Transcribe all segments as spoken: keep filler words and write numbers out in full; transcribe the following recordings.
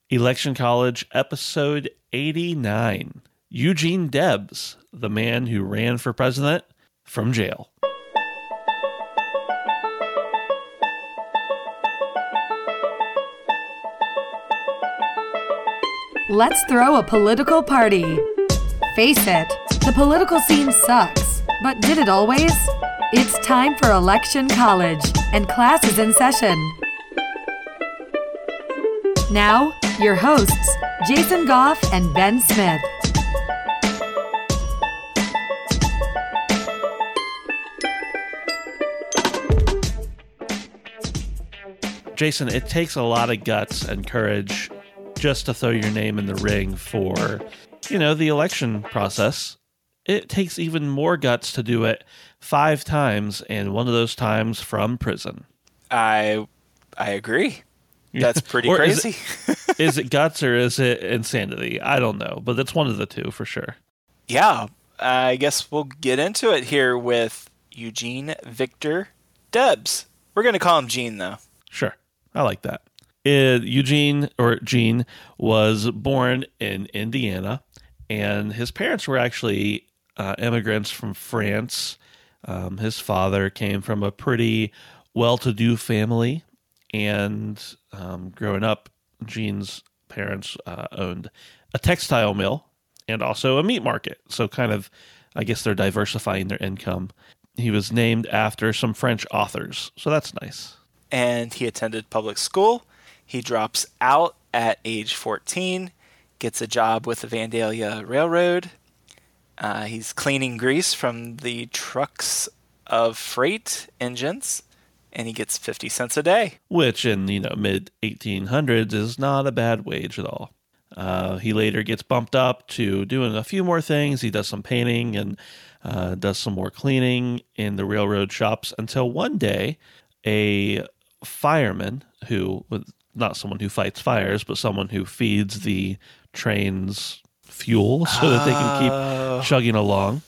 Election College, episode eighty-nine. Eugene Debs, the man who ran for president from jail. Let's throw a political party. Face it, the political scene sucks. But did it always? It's time for Election College, and class is in session. Now, your hosts, Jason Goff and Ben Smith. Jason, it takes a lot of guts and courage just to throw your name in the ring for, you know, the election process. It takes even more guts to do it five times, and one of those times from prison. I I agree. That's pretty Or crazy. Is it, is it guts or is it insanity? I don't know, but it's one of the two for sure. Yeah, I guess we'll get into it here with Eugene Victor Debs. We're going to call him Gene, though. Sure, I like that. Uh, Eugene, or Gene, was born in Indiana, and his parents were actually uh, immigrants from France. Um, his father came from a pretty well-to-do family, and um, growing up, Gene's parents uh, owned a textile mill and also a meat market. So kind of, I guess they're diversifying their income. He was named after some French authors, so that's nice. And he attended public school. He drops out at age fourteen, gets a job with the Vandalia Railroad. Uh, he's cleaning grease from the trucks of freight engines, and he gets fifty cents a day. Which in, you know, mid eighteen hundreds is not a bad wage at all. Uh, he later gets bumped up to doing a few more things. He does some painting and uh, does some more cleaning in the railroad shops until one day a fireman who, not someone who fights fires, but someone who feeds the trains fuel so that they can keep chugging along.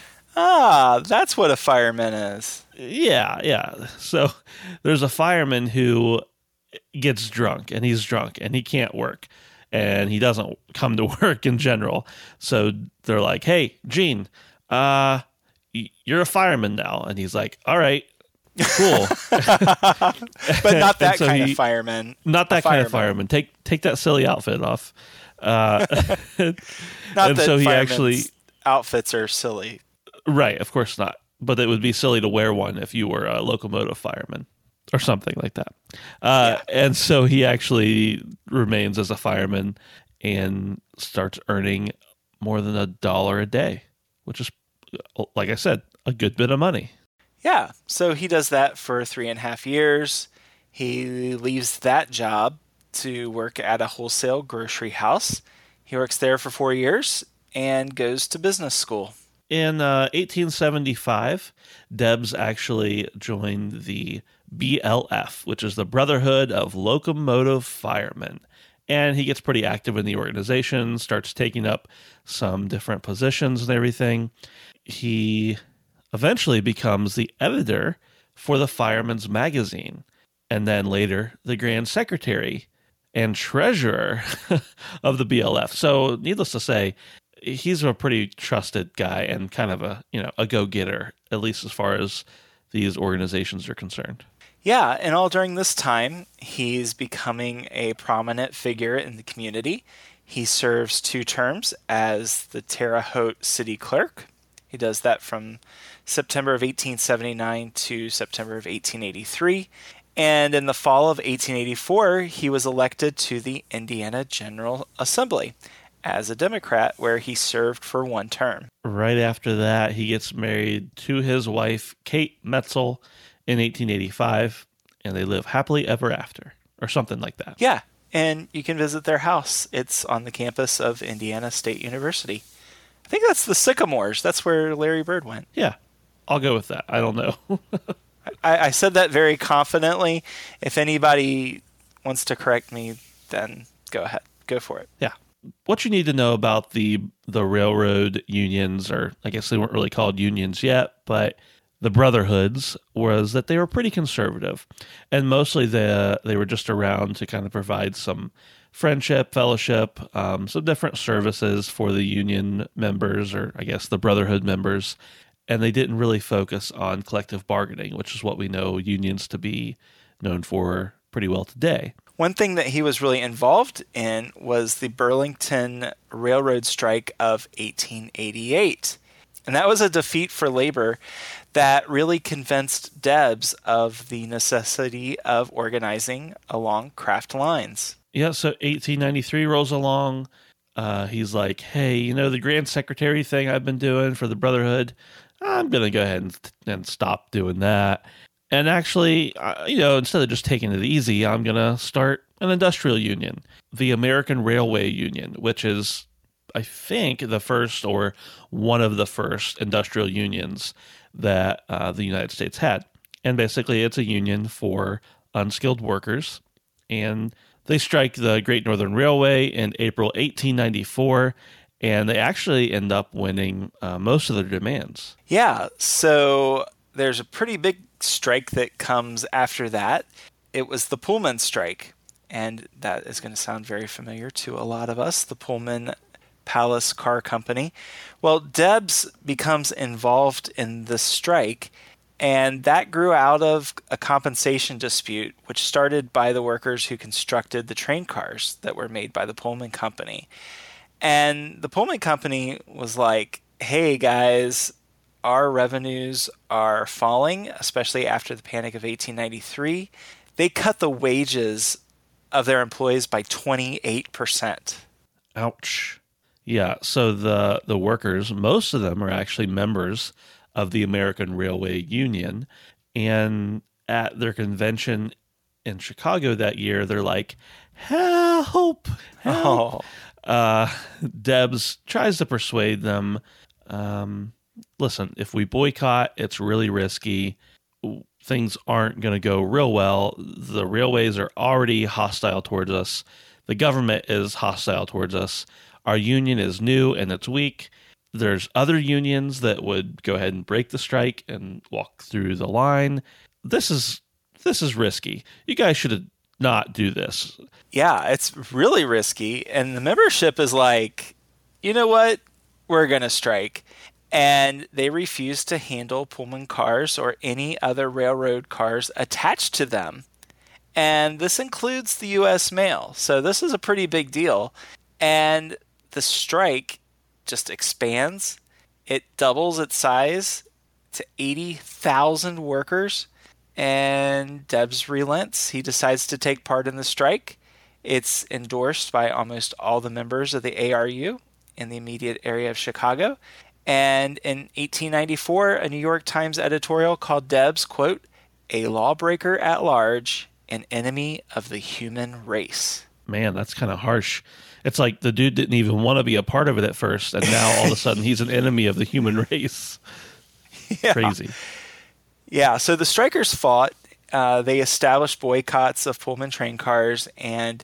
Ah, that's what a fireman is. Yeah, yeah. So there's a fireman who gets drunk, and he's drunk, and he can't work, and he doesn't come to work in general. So they're like, "Hey, Gene, uh, you're a fireman now," and he's like, "All right, cool." But not that so kind he, of fireman. Not that A kind of fireman. Take take that silly outfit off. Uh, not and that so he firemen's actually outfits are silly. Right, of course not. But it would be silly to wear one if you were a locomotive fireman or something like that. Uh, Yeah. And so he actually remains as a fireman and starts earning more than a dollar a day, which is, like I said, a good bit of money. Yeah, so he does that for three and a half years. He leaves that job to work at a wholesale grocery house. He works there for four years and goes to business school. In uh, eighteen seventy-five, Debs actually joined the B L F, which is the Brotherhood of Locomotive Firemen. And he gets pretty active in the organization, starts taking up some different positions and everything. He eventually becomes the editor for the Fireman's Magazine, and then later the Grand Secretary and Treasurer of the B L F. So needless to say, he's a pretty trusted guy and kind of a, you know, a go-getter, at least as far as these organizations are concerned. Yeah, and all during this time, he's becoming a prominent figure in the community. He serves two terms as the Terre Haute City Clerk. He does that from September of eighteen seventy-nine to September of eighteen eighty-three. And in the fall of eighteen eighty-four, he was elected to the Indiana General Assembly as a Democrat, where he served for one term. Right after that, he gets married to his wife, Kate Metzel, in eighteen eighty-five, and they live happily ever after, or something like that. Yeah, and you can visit their house. It's on the campus of Indiana State University. I think that's the Sycamores. That's where Larry Bird went. Yeah, I'll go with that. I don't know. I, I said that very confidently. If anybody wants to correct me, then go ahead. Go for it. Yeah. What you need to know about the the railroad unions, or I guess they weren't really called unions yet, but the brotherhoods, was that they were pretty conservative. And mostly the, they were just around to kind of provide some friendship, fellowship, um, some different services for the union members, or I guess the Brotherhood members. And they didn't really focus on collective bargaining, which is what we know unions to be known for pretty well today. One thing that he was really involved in was the Burlington Railroad Strike of eighteen eighty-eight. And that was a defeat for labor that really convinced Debs of the necessity of organizing along craft lines. Yeah, so eighteen ninety-three rolls along. Uh, he's like, hey, you know, the Grand Secretary thing I've been doing for the Brotherhood, I'm going to go ahead and, and stop doing that. And actually, uh, you know, instead of just taking it easy, I'm going to start an industrial union, the American Railway Union, which is, I think, the first or one of the first industrial unions that uh, the United States had. And basically, it's a union for unskilled workers. And they strike the Great Northern Railway in April eighteen ninety-four, and they actually end up winning uh, most of their demands. Yeah, so there's a pretty big strike that comes after that. It was the Pullman strike, and that is going to sound very familiar to a lot of us, the Pullman Palace Car Company. Well, Debs becomes involved in the strike, and that grew out of a compensation dispute, which started by the workers who constructed the train cars that were made by the Pullman Company. And the Pullman Company was like, hey guys, our revenues are falling, especially after the Panic of eighteen ninety-three. They cut the wages of their employees by twenty-eight percent. Ouch. Yeah, so the, the workers, most of them are actually members of the American Railway Union. And at their convention in Chicago that year, they're like, help, help. Oh. Uh, Debs tries to persuade them, um, listen, if we boycott, it's really risky. Things aren't going to go real well. The railways are already hostile towards us. The government is hostile towards us. Our union is new and it's weak. There's other unions that would go ahead and break the strike and walk through the line. This is this is risky. You guys should not do this. Yeah, it's really risky. And the membership is like, you know what? We're going to strike. And they refuse to handle Pullman cars or any other railroad cars attached to them. And this includes the U S mail. So this is a pretty big deal. And the strike just expands. It doubles its size to eighty thousand workers. And Debs relents. He decides to take part in the strike. It's endorsed by almost all the members of the A R U in the immediate area of Chicago. And in eighteen ninety-four, a New York Times editorial called Debs, quote, a lawbreaker at large, an enemy of the human race. Man, that's kind of harsh. It's like the dude didn't even want to be a part of it at first, and now all of a sudden he's an enemy of the human race. Yeah. Crazy. Yeah, so the strikers fought. Uh, they established boycotts of Pullman train cars, and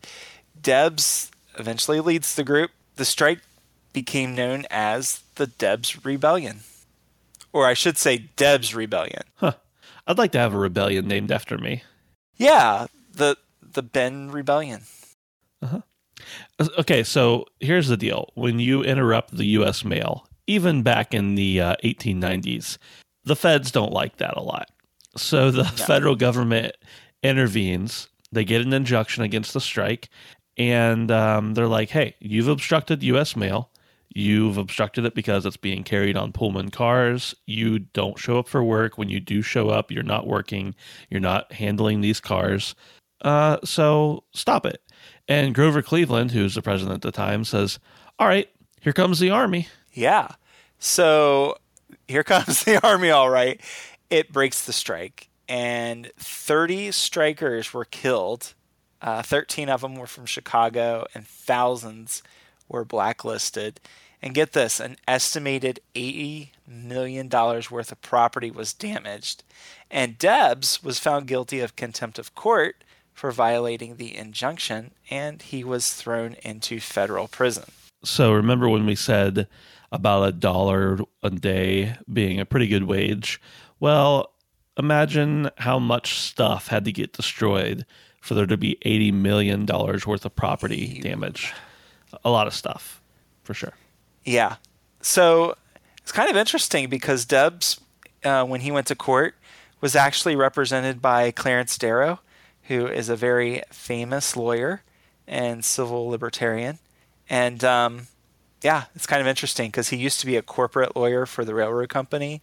Debs eventually leads the group. The strike became known as the Debs Rebellion. Or I should say Debs Rebellion. Huh. I'd like to have a rebellion named after me. Yeah, the the Ben Rebellion. Uh-huh. Okay, so here's the deal. When you interrupt the U S mail, even back in the uh, eighteen nineties, the feds don't like that a lot. So the no. federal government intervenes. They get an injunction against the strike, and um, they're like, hey, you've obstructed U S mail. You've obstructed it because it's being carried on Pullman cars. You don't show up for work. When you do show up, you're not working. You're not handling these cars. Uh, so stop it. And Grover Cleveland, who's the president at the time, says, all right, here comes the army. Yeah. So here comes the army, all right. It breaks the strike. And thirty strikers were killed. Uh, thirteen of them were from Chicago, and thousands were blacklisted. And get this, an estimated eighty million dollars worth of property was damaged. And Debs was found guilty of contempt of court for violating the injunction, and he was thrown into federal prison. So remember when we said about a dollar a day being a pretty good wage? Well, imagine how much stuff had to get destroyed for there to be eighty million dollars worth of property damage. A lot of stuff, for sure. Yeah. So it's kind of interesting because Debs, uh, when he went to court, was actually represented by Clarence Darrow, who is a very famous lawyer and civil libertarian. And um, yeah, it's kind of interesting because he used to be a corporate lawyer for the railroad company.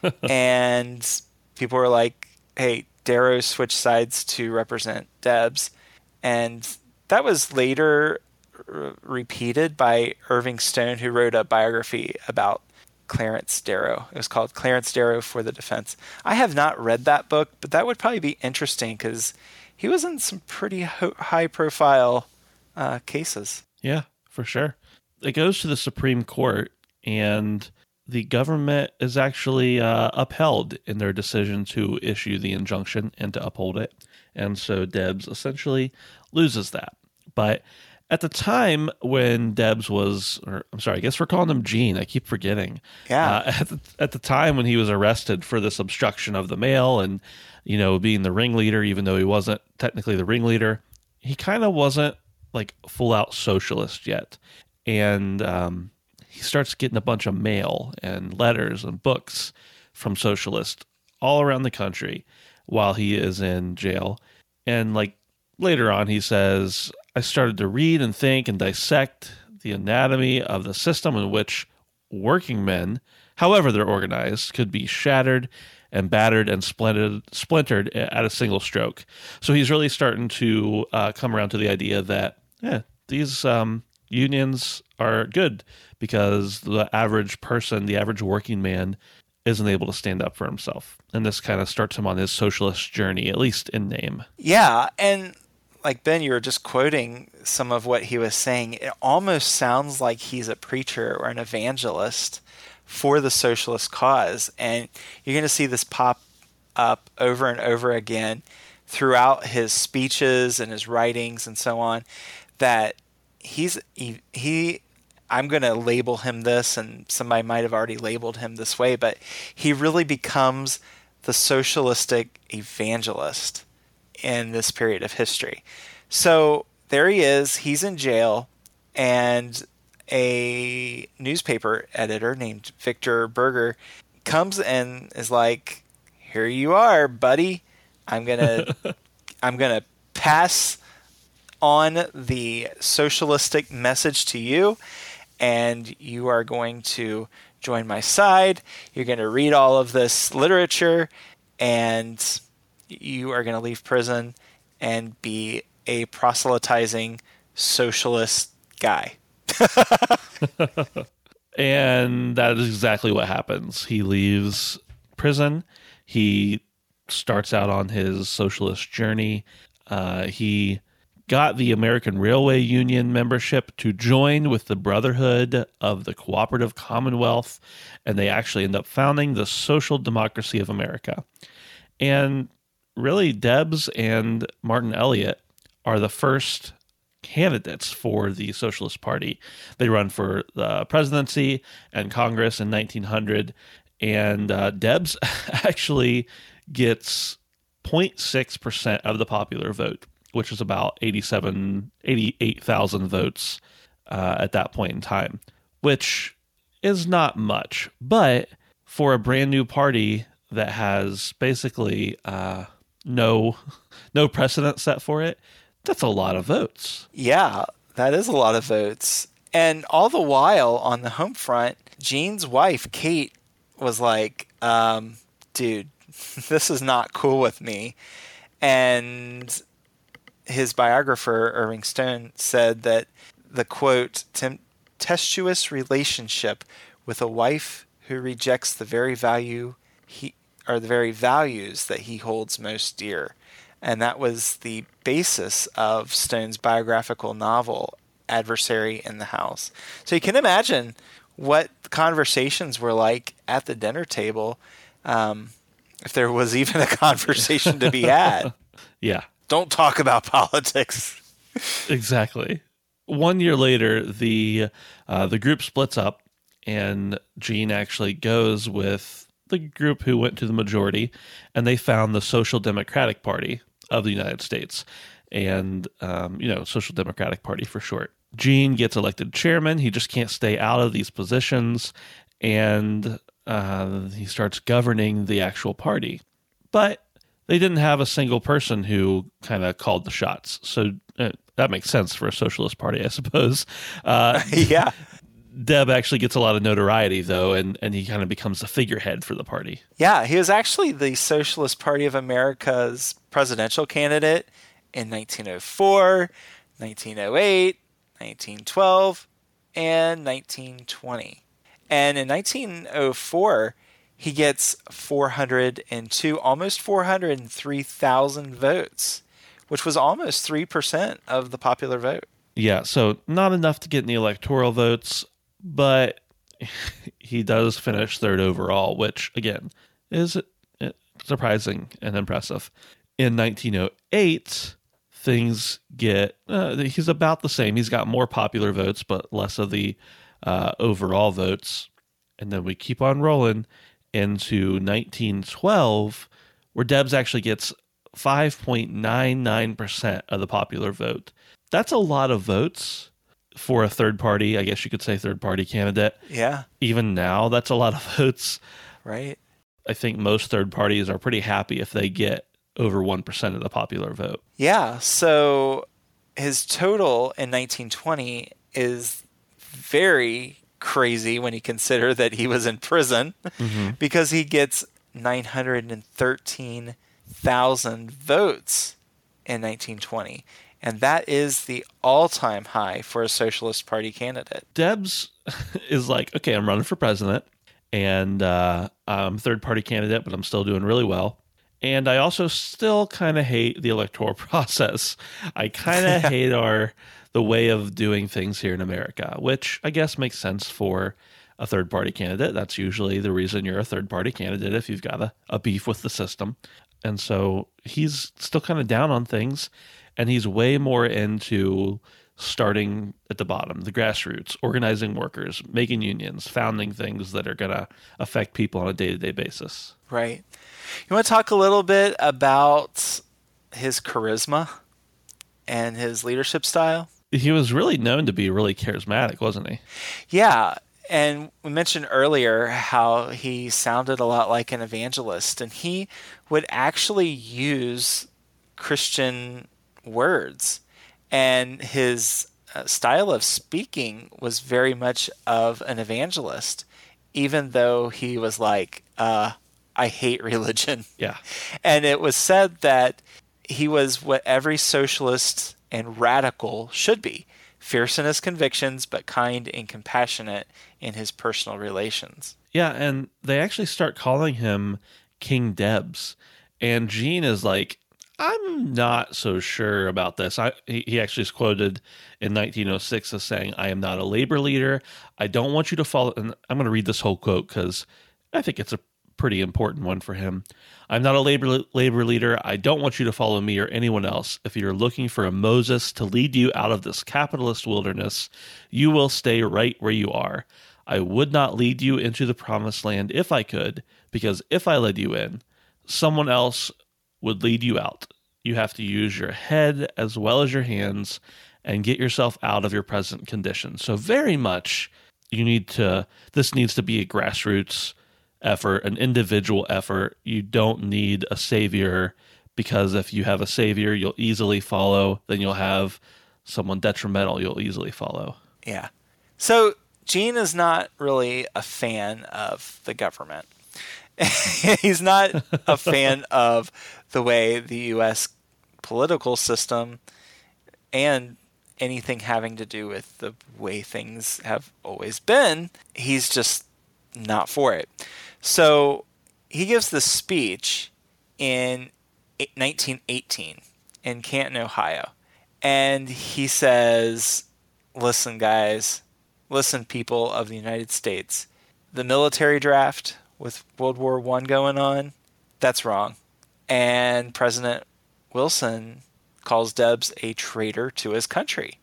And people were like, hey, Darrow switched sides to represent Debs. And that was later r- repeated by Irving Stone, who wrote a biography about Clarence Darrow. It was called Clarence Darrow for the Defense. I have not read that book, but that would probably be interesting because he was in some pretty ho- high-profile uh, cases. Yeah, for sure. It goes to the Supreme Court, and the government is actually uh, upheld in their decision to issue the injunction and to uphold it. And so Debs essentially loses that. But at the time when Debs was, or I'm sorry, I guess we're calling him Gene. I keep forgetting. Yeah. Uh, at, the, at the time when he was arrested for this obstruction of the mail and, you know, being the ringleader, even though he wasn't technically the ringleader, he kind of wasn't like full out socialist yet. And um, he starts getting a bunch of mail and letters and books from socialists all around the country while he is in jail. And like later on, he says, I started to read and think and dissect the anatomy of the system in which working men, however they're organized, could be shattered and battered and splintered, splintered at a single stroke. So he's really starting to uh, come around to the idea that yeah, these um, unions are good because the average person, the average working man, isn't able to stand up for himself. And this kind of starts him on his socialist journey, at least in name. Yeah, and like Ben, you were just quoting some of what he was saying. It almost sounds like he's a preacher or an evangelist for the socialist cause. And you're going to see this pop up over and over again throughout his speeches and his writings and so on, that he's he, he I'm going to label him this, and somebody might have already labeled him this way, but he really becomes the socialistic evangelist in this period of history. So there he is, he's in jail, and a newspaper editor named Victor Berger comes and is like, here you are, buddy. I'm going to I'm going to pass on the socialistic message to you, and you are going to join my side. You're going to read all of this literature, and you are going to leave prison and be a proselytizing socialist guy. And that is exactly what happens. He leaves prison. He starts out on his socialist journey. Uh, he got the American Railway Union membership to join with the Brotherhood of the Cooperative Commonwealth, and they actually end up founding the Social Democracy of America. And really, Debs and Martin Elliott are the first candidates for the Socialist Party. They run for the presidency and Congress in nineteen hundred, and uh, Debs actually gets zero point six percent of the popular vote, which is about eighty-seven, eighty-eight thousand votes uh, at that point in time, which is not much. But for a brand new party that has basically uh, no no precedent set for it, that's a lot of votes. Yeah, that is a lot of votes. And all the while on the home front, Gene's wife, Kate, was like, um, dude, this is not cool with me. And his biographer, Irving Stone, said that the, quote, tempestuous relationship with a wife who rejects the very value he or the very values that he holds most dear. And that was the basis of Stone's biographical novel, Adversary in the House. So you can imagine what conversations were like at the dinner table, um, if there was even a conversation to be had. Yeah. Don't talk about politics. Exactly. One year later, the uh, the group splits up, and Gene actually goes with the group who went to the majority, and they found the Social Democratic Party of the United States. and, um, you know, Social Democratic Party for short. Gene gets elected chairman. He just can't stay out of these positions, and uh, he starts governing the actual party. But they didn't have a single person who kind of called the shots. So uh, that makes sense for a socialist party, I suppose. Uh, yeah. Deb actually gets a lot of notoriety, though, and, and he kind of becomes the figurehead for the party. Yeah, he was actually the Socialist Party of America's presidential candidate in nineteen oh four, nineteen oh eight, nineteen twelve, and nineteen twenty. And in nineteen oh four, he gets four hundred two, almost four hundred three thousand votes, which was almost three percent of the popular vote. Yeah, so not enough to get any electoral votes, but he does finish third overall, which, again, is surprising and impressive. In nineteen oh eight, things get, uh, he's about the same. He's got more popular votes, but less of the uh, overall votes. And then we keep on rolling into nineteen twelve, where Debs actually gets five point nine nine percent of the popular vote. That's a lot of votes for a third party, I guess you could say third party candidate. Yeah. Even now, that's a lot of votes. Right. I think most third parties are pretty happy if they get over one percent of the popular vote. Yeah. So his total in nineteen twenty is very crazy when you consider that he was in prison, mm-hmm. because he gets nine hundred thirteen thousand votes in nineteen twenty. And that is the all-time high for a Socialist Party candidate. Debs is like, okay, I'm running for president, and uh, I'm a third-party candidate, but I'm still doing really well. And I also still kind of hate the electoral process. I kind of hate our the way of doing things here in America, which I guess makes sense for a third-party candidate. That's usually the reason you're a third-party candidate, if you've got a, a beef with the system. And so he's still kind of down on things. And he's way more into starting at the bottom, the grassroots, organizing workers, making unions, founding things that are going to affect people on a day-to-day basis. Right. You want to talk a little bit about his charisma and his leadership style? He was really known to be really charismatic, wasn't he? Yeah. And we mentioned earlier how he sounded a lot like an evangelist, and he would actually use Christian words, and his uh, style of speaking was very much of an evangelist, even though he was like, uh, I hate religion. Yeah. And it was said that he was what every socialist and radical should be: fierce in his convictions, but kind and compassionate in his personal relations. Yeah, and they actually start calling him King Debs, and Gene is like, I'm not so sure about this. I, he, he actually is quoted in nineteen oh six as saying, I am not a labor leader. I don't want you to follow. And I'm going to read this whole quote because I think it's a pretty important one for him. I'm not a labor labor leader. I don't want you to follow me or anyone else. If you're looking for a Moses to lead you out of this capitalist wilderness, you will stay right where you are. I would not lead you into the promised land if I could, because if I led you in, someone else would lead you out. You have to use your head as well as your hands and get yourself out of your present condition. So very much you need to, this needs to be a grassroots effort, an individual effort. You don't need a savior, because if you have a savior you'll easily follow, then you'll have someone detrimental you'll easily follow. Yeah. So Gene is not really a fan of the government. He's not a fan of the way the U S political system and anything having to do with the way things have always been. He's just not for it. So he gives this speech in nineteen eighteen in Canton, Ohio. And he says, listen, guys, listen, people of the United States, the military draft with World War One going on, that's wrong. And President Wilson calls Debs a traitor to his country.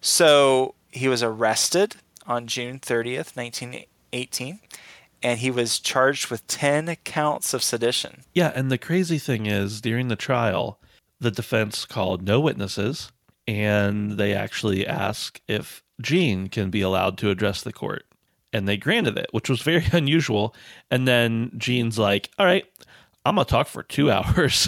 So he was arrested on June thirtieth, nineteen eighteen, and he was charged with ten counts of sedition. Yeah, and the crazy thing is, during the trial, the defense called no witnesses, and they actually ask if Gene can be allowed to address the court. And they granted it, which was very unusual. And then Gene's like, all right, I'm going to talk for two hours.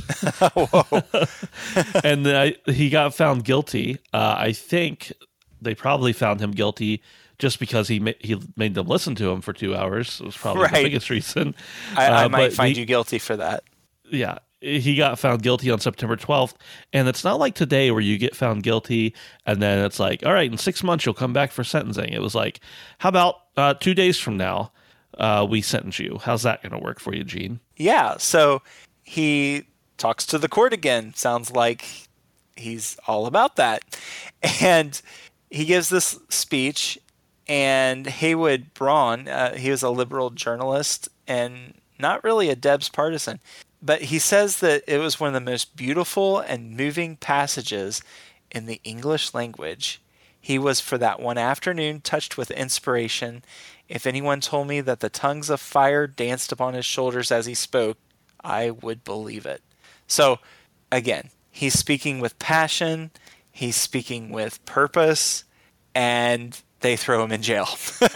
And then I, he got found guilty. Uh, I think they probably found him guilty just because he ma- he made them listen to him for two hours. It was probably right. the biggest reason. I, I uh, might find he, you guilty for that. Yeah. He got found guilty on September twelfth. And it's not like today where you get found guilty and then it's like, all right, in six months you'll come back for sentencing. It was like, how about uh, two days from now uh, we sentence you? How's that going to work for you, Gene? Yeah. So he talks to the court again. Sounds like he's all about that. And he gives this speech, and Haywood Braun, uh, he was a liberal journalist and not really a Debs partisan, but he says that it was one of the most beautiful and moving passages in the English language. He was for that one afternoon touched with inspiration. If anyone told me that the tongues of fire danced upon his shoulders as he spoke, I would believe it. So, again, he's speaking with passion, he's speaking with purpose, and they throw him in jail.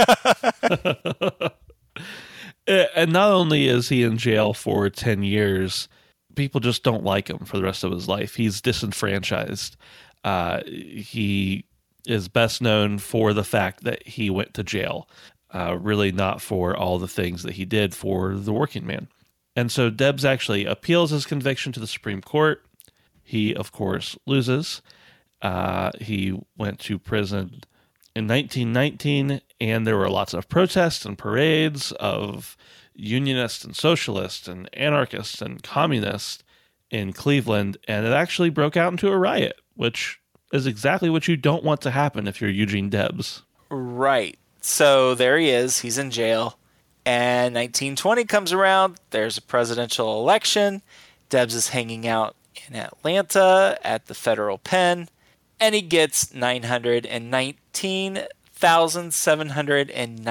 And not only is he in jail for ten years, people just don't like him for the rest of his life. He's disenfranchised. Uh, he is best known for the fact that he went to jail, uh, really not for all the things that he did for the working man. And so Debs actually appeals his conviction to the Supreme Court. He, of course, loses. Uh, he went to prison in nineteen nineteen, and there were lots of protests and parades of unionists and socialists and anarchists and communists in Cleveland, and it actually broke out into a riot, which is exactly what you don't want to happen if you're Eugene Debs. Right. So there he is. He's in jail. And nineteen twenty comes around. There's a presidential election. Debs is hanging out in Atlanta at the federal pen, and he gets nine hundred nineteen thousand seven hundred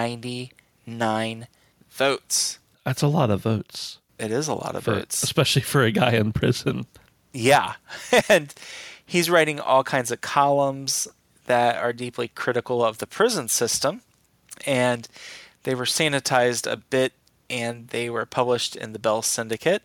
ninety-nine votes. That's a lot of votes. It is a lot of for, votes. Especially for a guy in prison. Yeah. And he's writing all kinds of columns that are deeply critical of the prison system. And they were sanitized a bit, and they were published in the Bell Syndicate.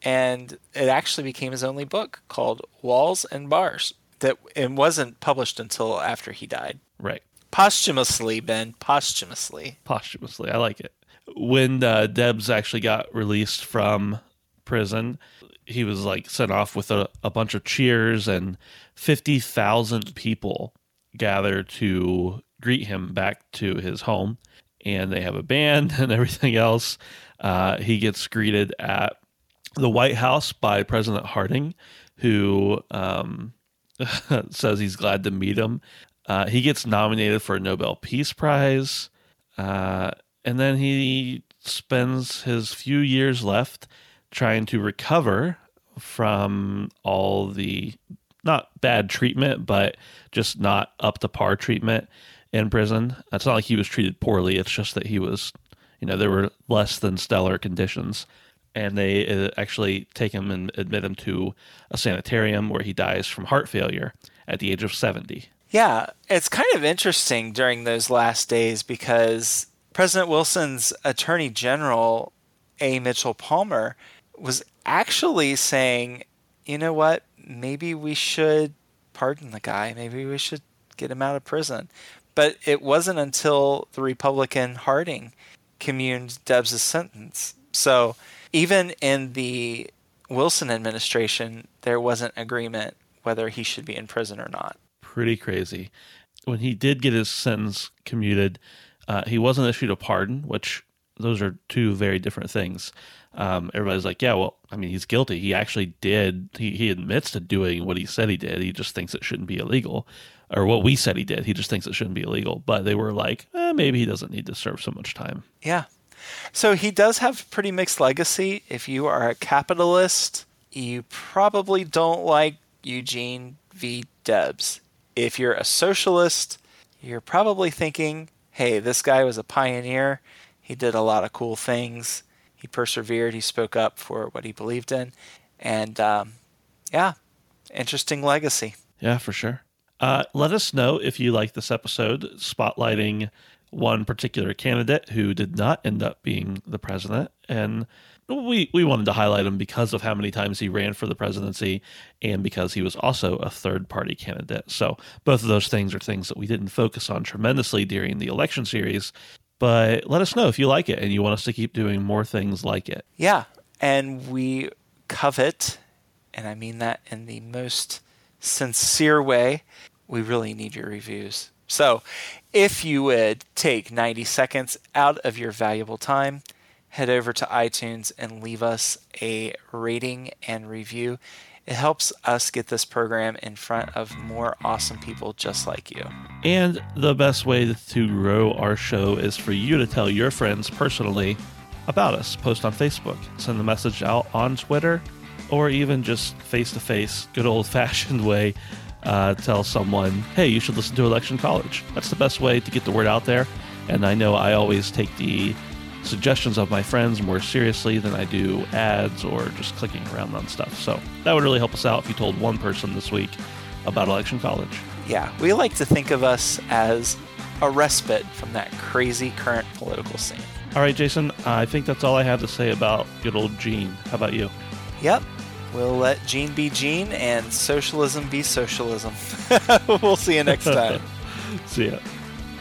And it actually became his only book called Walls and Bars. That it wasn't published until after he died. Right. Posthumously, Ben. Posthumously. Posthumously. I like it. When uh, Debs actually got released from prison, he was like sent off with a, a bunch of cheers, and fifty thousand people gathered to greet him back to his home. And they have a band and everything else. Uh, he gets greeted at the White House by President Harding, who um, says he's glad to meet him. Uh, he gets nominated for a Nobel Peace Prize. Uh, and then he spends his few years left trying to recover from all the, not bad treatment, but just not up to par treatment in prison. It's not like he was treated poorly. It's just that he was, you know, there were less than stellar conditions. And they actually take him and admit him to a sanitarium where he dies from heart failure at the age of seventy. Yeah, it's kind of interesting during those last days because President Wilson's Attorney General, A. Mitchell Palmer, was actually saying, you know what, maybe we should pardon the guy. Maybe we should get him out of prison. But it wasn't until the Republican Harding communed Debs' sentence. So even in the Wilson administration, there wasn't agreement whether he should be in prison or not. Pretty crazy. When he did get his sentence commuted, uh, he wasn't issued a pardon, which those are two very different things. Um, everybody's like, yeah, well, I mean, he's guilty. He actually did. He, he admits to doing what he said he did. He just thinks it shouldn't be illegal. Or what we said he did. He just thinks it shouldn't be illegal. But they were like, eh, maybe he doesn't need to serve so much time. Yeah. So he does have a pretty mixed legacy. If you are a capitalist, you probably don't like Eugene V. Debs. If you're a socialist, you're probably thinking, hey, this guy was a pioneer. He did a lot of cool things. He persevered. He spoke up for what he believed in. And, um, yeah. interesting legacy. Yeah, for sure. Uh, let us know if you like this episode spotlighting one particular candidate who did not end up being the president. And we, we wanted to highlight him because of how many times he ran for the presidency and because he was also a third-party candidate. So both of those things are things that we didn't focus on tremendously during the election series. But let us know if you like it and you want us to keep doing more things like it. Yeah, and we covet, and I mean that in the most sincere way, we really need your reviews. So if you would take ninety seconds out of your valuable time, head over to iTunes and leave us a rating and review. It helps us get this program in front of more awesome people just like you. And the best way to grow our show is for you to tell your friends personally about us. Post on Facebook, send the message out on Twitter, or even just face-to-face, good old-fashioned way. Uh, tell someone, hey, you should listen to Election College. That's the best way to get the word out there. And I know I always take the suggestions of my friends more seriously than I do ads or just clicking around on stuff. So that would really help us out if you told one person this week about Election College. Yeah, we like to think of us as a respite from that crazy current political scene. All right, Jason, I think that's all I have to say about good old Gene. How about you? Yep. We'll let Gene be Gene and socialism be socialism. We'll see you next time. See ya.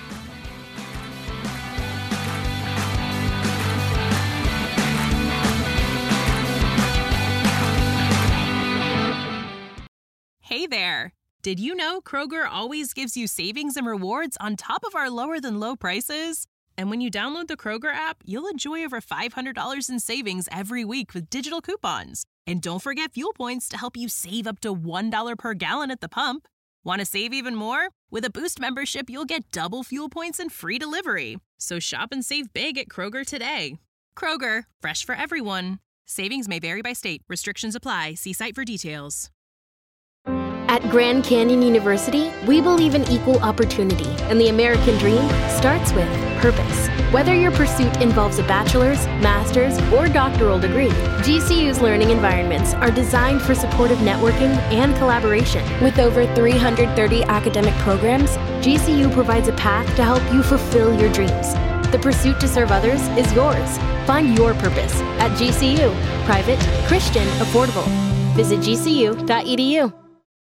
Hey there. Did you know Kroger always gives you savings and rewards on top of our lower than low prices? And when you download the Kroger app, you'll enjoy over five hundred dollars in savings every week with digital coupons. And don't forget fuel points to help you save up to one dollar per gallon at the pump. Want to save even more? With a Boost membership, you'll get double fuel points and free delivery. So shop and save big at Kroger today. Kroger, fresh for everyone. Savings may vary by state. Restrictions apply. See site for details. At Grand Canyon University, we believe in equal opportunity, and the American dream starts with purpose. Whether your pursuit involves a bachelor's, master's, or doctoral degree, G C U's learning environments are designed for supportive networking and collaboration. With over three hundred thirty academic programs, G C U provides a path to help you fulfill your dreams. The pursuit to serve others is yours. Find your purpose at G C U. Private, Christian, affordable. Visit G C U dot E D U.